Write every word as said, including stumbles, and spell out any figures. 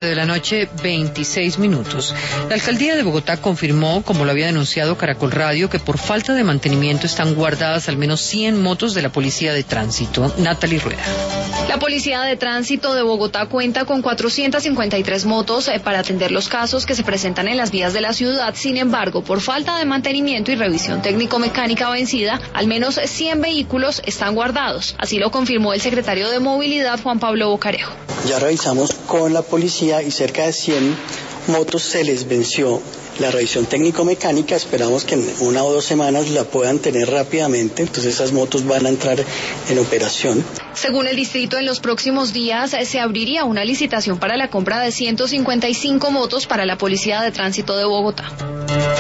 De la noche, veintiséis minutos. La alcaldía de Bogotá confirmó, como lo había denunciado Caracol Radio, que por falta de mantenimiento están guardadas al menos cien motos de la Policía de Tránsito. Natalie Rueda. La Policía de Tránsito de Bogotá cuenta con cuatrocientas cincuenta y tres motos eh, para atender los casos que se presentan en las vías de la ciudad. Sin embargo, por falta de mantenimiento y revisión técnico-mecánica vencida, al menos cien vehículos están guardados. Así lo confirmó el secretario de Movilidad, Juan Pablo Bocarejo. Ya revisamos con la policía y cerca de cien motos se les venció la revisión técnico-mecánica. Esperamos que en una o dos semanas la puedan tener rápidamente, entonces esas motos van a entrar en operación. Según el distrito, en los próximos días eh, se abriría una licitación para la compra de ciento cincuenta y cinco motos para la Policía de Tránsito de Bogotá.